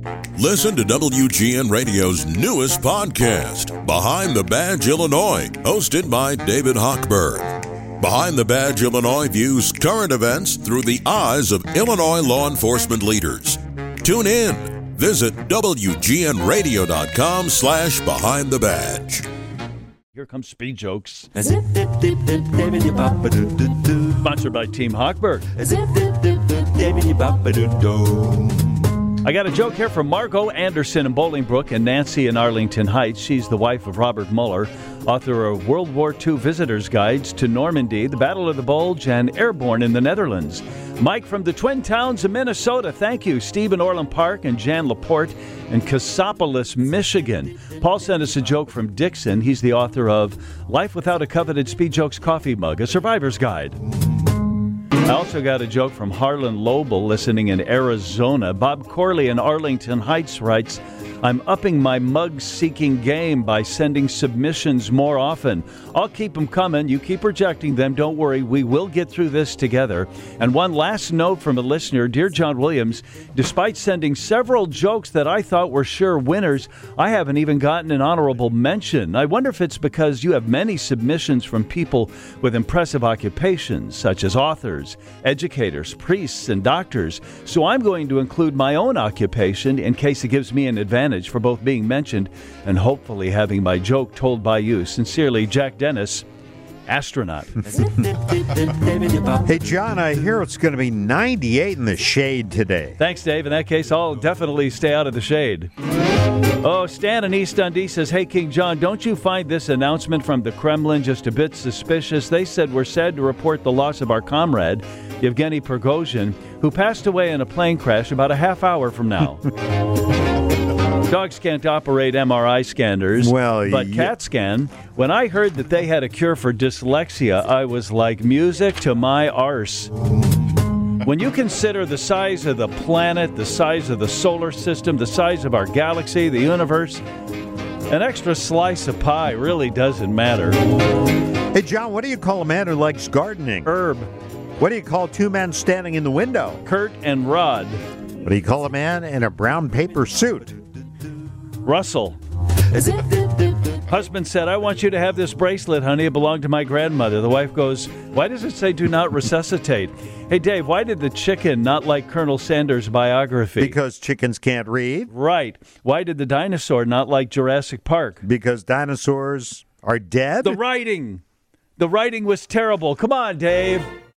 Listen to WGN Radio's newest podcast, Behind the Badge Illinois, hosted by David Hochberg. Behind the Badge Illinois views current events through the eyes of Illinois law enforcement leaders. Tune in. Visit WGNRadio.com/Behind the Badge. Here comes Speed Jokes. Sponsored by Team Hochberg. I got a joke here from Margot Anderson in Bolingbrook and Nancy in Arlington Heights. She's the wife of Robert Mueller, author of World War II Visitor's Guides to Normandy, The Battle of the Bulge, and Airborne in the Netherlands. Mike from the Twin Towns of Minnesota, thank you. Steve in Orland Park and Jan Laporte in Cassopolis, Michigan. Paul sent us a joke from Dixon. He's the author of Life Without a Coveted Speed Jokes Coffee Mug, a survivor's guide. I also got a joke from Harlan Lobel listening in Arizona. Bob Corley in Arlington Heights writes, I'm upping my mug-seeking game by sending submissions more often. I'll keep them coming. You keep rejecting them. Don't worry. We will get through this together. And one last note from a listener. Dear John Williams, despite sending several jokes that I thought were sure winners, I haven't even gotten an honorable mention. I wonder if it's because you have many submissions from people with impressive occupations, such as authors, educators, priests, and doctors. So I'm going to include my own occupation in case it gives me an advantage for both being mentioned and hopefully having my joke told by you. Sincerely, Jack Dennis, astronaut. Hey, John, I hear it's going to be 98 in the shade today. Thanks, Dave. In that case, I'll definitely stay out of the shade. Oh, Stan in East Dundee says, hey, King John, don't you find this announcement from the Kremlin just a bit suspicious? They said we're sad to report the loss of our comrade, Yevgeny Prigozhin, who passed away in a plane crash about a half hour from now. Dogs can't operate MRI scanners, but CAT scan. When I heard that they had a cure for dyslexia, I was like music to my arse. When you consider the size of the planet, the size of the solar system, the size of our galaxy, the universe, an extra slice of pie really doesn't matter. Hey, John, what do you call a man who likes gardening? Herb. What do you call two men standing in the window? Kurt and Rod. What do you call a man in a brown paper suit? Russell. Husband said, I want you to have this bracelet, honey. It belonged to my grandmother. The wife goes, why does it say do not resuscitate? Hey, Dave, why did the chicken not like Colonel Sanders' biography? Because chickens can't read. Right. Why did the dinosaur not like Jurassic Park? Because dinosaurs are dead. The writing was terrible. Come on, Dave.